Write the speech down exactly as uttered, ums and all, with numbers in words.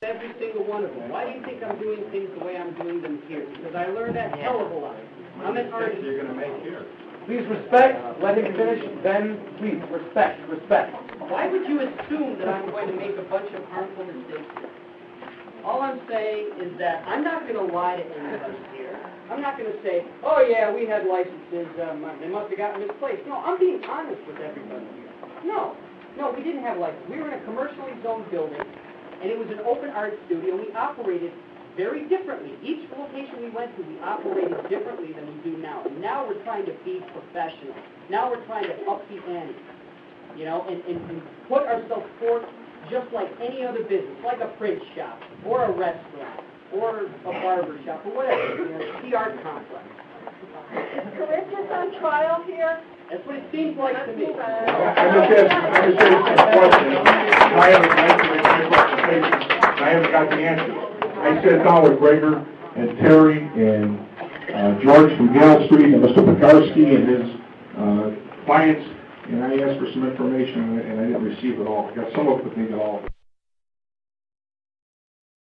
every single one of them. Why do you think I'm doing things the way I'm doing them here? Because I learned that hell of a lot. I'm an artist. You're going to make here. Please respect. Let him finish. Then, please, respect. Respect. Why would you assume that I'm going to make a bunch of harmful mistakes here? All I'm saying is that I'm not going to lie to anybody here. I'm not going to say, oh yeah, we had licenses, um, they must have gotten misplaced. No, I'm being honest with everybody here. No, no, we didn't have licenses. We were in a commercially zoned building, and it was an open art studio, and we operated very differently. Each location we went to, we operated differently than we do now. And now we're trying to be professional. Now we're trying to up the ante, you know, and, and, and put ourselves forth just like any other business, like a print shop, or a restaurant, or a barber shop, or whatever, you know, the art complex. Is Corinthians on trial here? That's what it seems like to me. I just asked, I just asked a question. I haven't answered my question. I haven't got the answer. I sat down with Gregor and Terry and uh, George from Gale Street and Mister Pekarsky and his uh, clients, and I asked for some information, and I didn't receive it all. I got some of it, but not all.